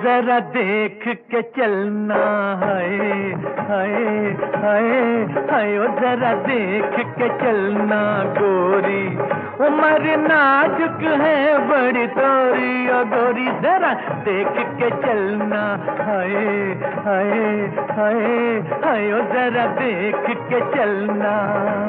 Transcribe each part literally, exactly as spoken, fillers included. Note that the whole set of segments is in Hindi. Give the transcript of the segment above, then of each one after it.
जरा देख के चलना, हाय हाय हाय हाय ओ जरा देख के चलना गोरी, उम्र नाजुक है बड़ी तोरी, ओ गोरी जरा देख के चलना, हाय हाय हाय हाय ओ जरा देख के चलना।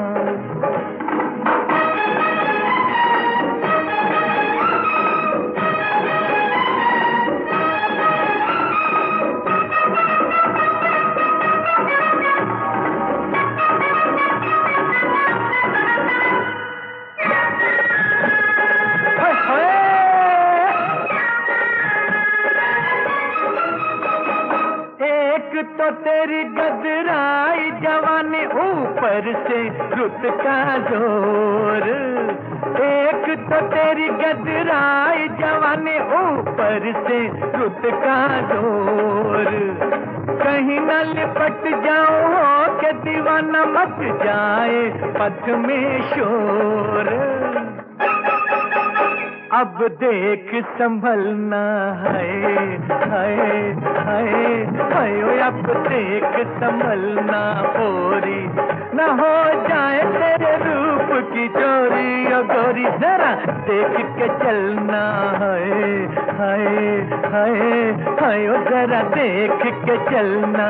तो तेरी गदराई जवानी, ऊपर से रुत का जोर, एक तो तेरी गदराई जवानी, ऊपर से रुत का जोर, कहीं न लिपट जाओ हो के दीवाना मच जाए पथ में शोर। अब देख संभलना, हाय हाय हाय हाय अब देख संभलना गोरी, न हो जाए तेरे रूप की चोरी, ओ गोरी जरा देख के चलना, हाय हाय हाय हाय ओ जरा देख के चलना।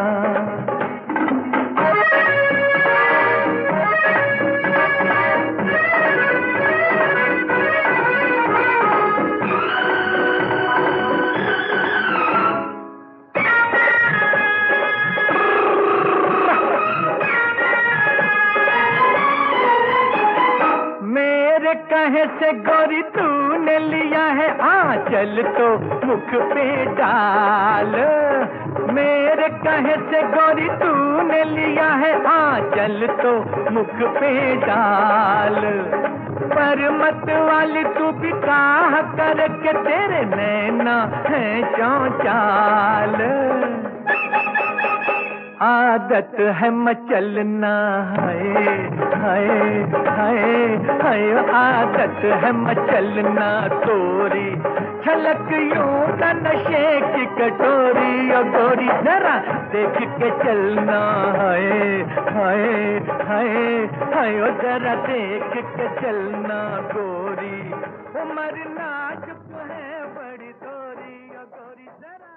कहे से गोरी तूने लिया है आंचल तो मुख पे डाल, मेरे कहे से गोरी तूने लिया है आंचल तो मुख पे डाल, पर मत वाली तू भी काह करके तेरे नैना है चौचाल, आदत है मचलना, हाय हाय हाय हाय आदत है मचलना तोरी, छलक यूं न नशे की कटोरी, ओ गोरी जरा देख के चलना, हाय हाय हाय हाय ओ जरा देख के चलना गोरी, उम्र नाजुक है बड़ी तोरी, ओ गोरी जरा